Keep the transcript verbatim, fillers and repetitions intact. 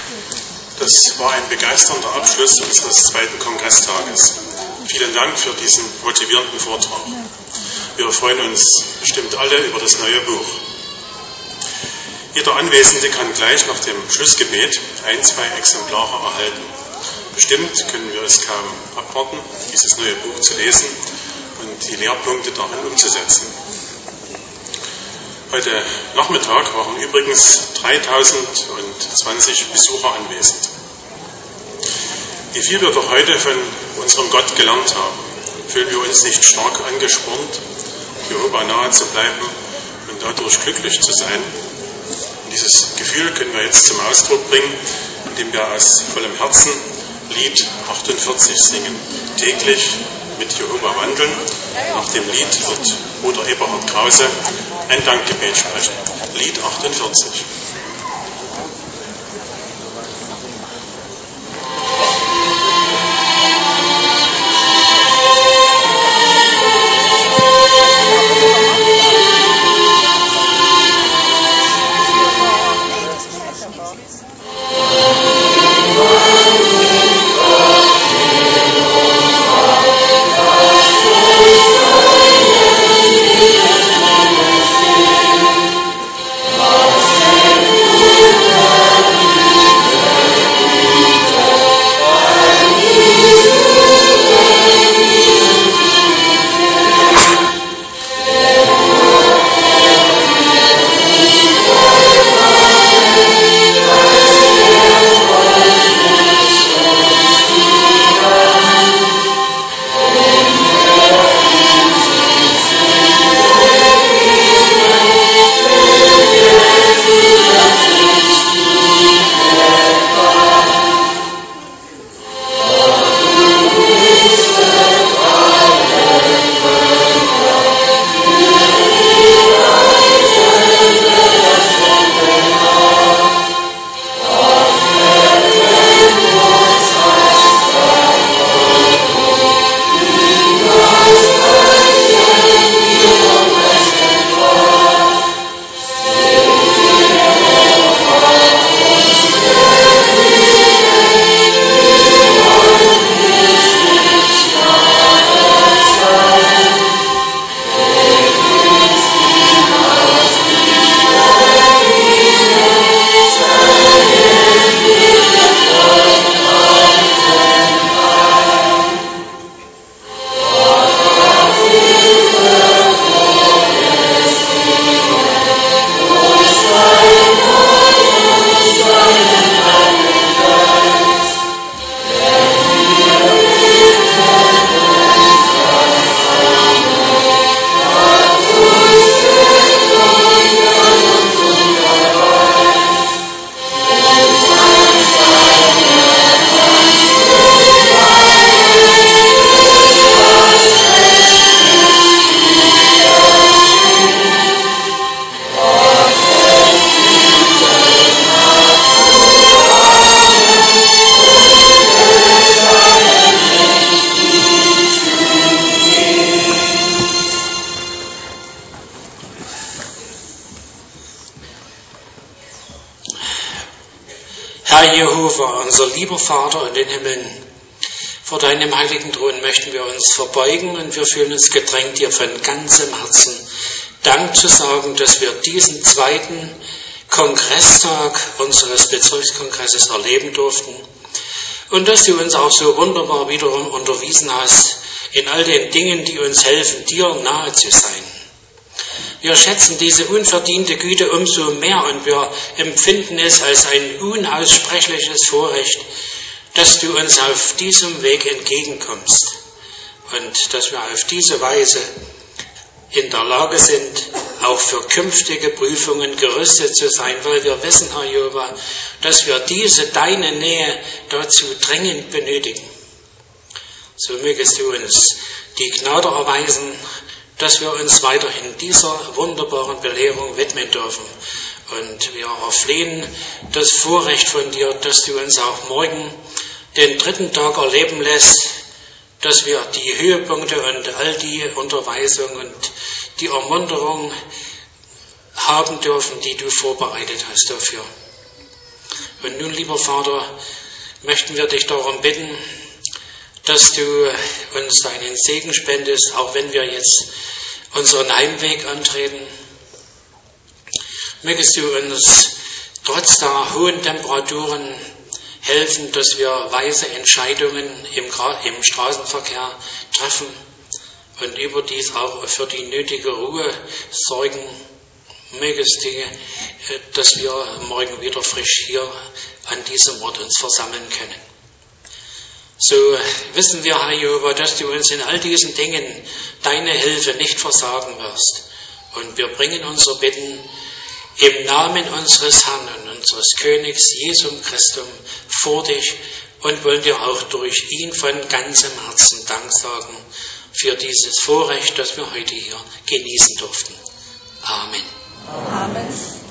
Das war ein begeisternder Abschluss unseres zweiten Kongresstages. Vielen Dank für diesen motivierenden Vortrag. Wir freuen uns bestimmt alle über das neue Buch. Jeder Anwesende kann gleich nach dem Schlussgebet ein, zwei Exemplare erhalten. Bestimmt können wir es kaum abwarten, dieses neue Buch zu lesen und die Lehrpunkte darin umzusetzen. Heute Nachmittag waren übrigens dreitausendzwanzig Besucher anwesend. Wie viel wir doch heute von unserem Gott gelernt haben, fühlen wir uns nicht stark angespornt, Jehova nahe zu bleiben und dadurch glücklich zu sein. Und dieses Gefühl können wir jetzt zum Ausdruck bringen, indem wir aus vollem Herzen Lied achtundvierzig singen. Täglich mit Jehova wandeln. Nach dem Lied wird Bruder Eberhard Krause ein Dankgebet sprechen. Lied achtundvierzig. Herr Jehova, unser lieber Vater in den Himmeln, vor deinem heiligen Thron möchten wir uns verbeugen und wir fühlen uns gedrängt, dir von ganzem Herzen Dank zu sagen, dass wir diesen zweiten Kongresstag unseres Bezirkskongresses erleben durften und dass du uns auch so wunderbar wiederum unterwiesen hast in all den Dingen, die uns helfen, dir nahe zu sein. Wir schätzen diese unverdiente Güte umso mehr und wir empfinden es als ein unaussprechliches Vorrecht, dass du uns auf diesem Weg entgegenkommst und dass wir auf diese Weise in der Lage sind, auch für künftige Prüfungen gerüstet zu sein, weil wir wissen, Herr Jehova, dass wir diese deine Nähe dazu dringend benötigen. So mögest du uns die Gnade erweisen, dass wir uns weiterhin dieser wunderbaren Belehrung widmen dürfen. Und wir erflehen das Vorrecht von dir, dass du uns auch morgen den dritten Tag erleben lässt, dass wir die Höhepunkte und all die Unterweisung und die Ermunterung haben dürfen, die du vorbereitet hast dafür. Und nun, lieber Vater, möchten wir dich darum bitten, dass du uns deinen Segen spendest, auch wenn wir jetzt unseren Heimweg antreten. Mögest du uns trotz der hohen Temperaturen helfen, dass wir weise Entscheidungen im, im Straßenverkehr treffen und überdies auch für die nötige Ruhe sorgen. Mögest du, dass wir morgen wieder frisch hier an diesem Ort uns versammeln können. So wissen wir, Herr Jehova, dass du uns in all diesen Dingen deine Hilfe nicht versagen wirst. Und wir bringen unsere Bitten im Namen unseres Herrn und unseres Königs Jesum Christum vor dich und wollen dir auch durch ihn von ganzem Herzen Dank sagen für dieses Vorrecht, das wir heute hier genießen durften. Amen. Amen.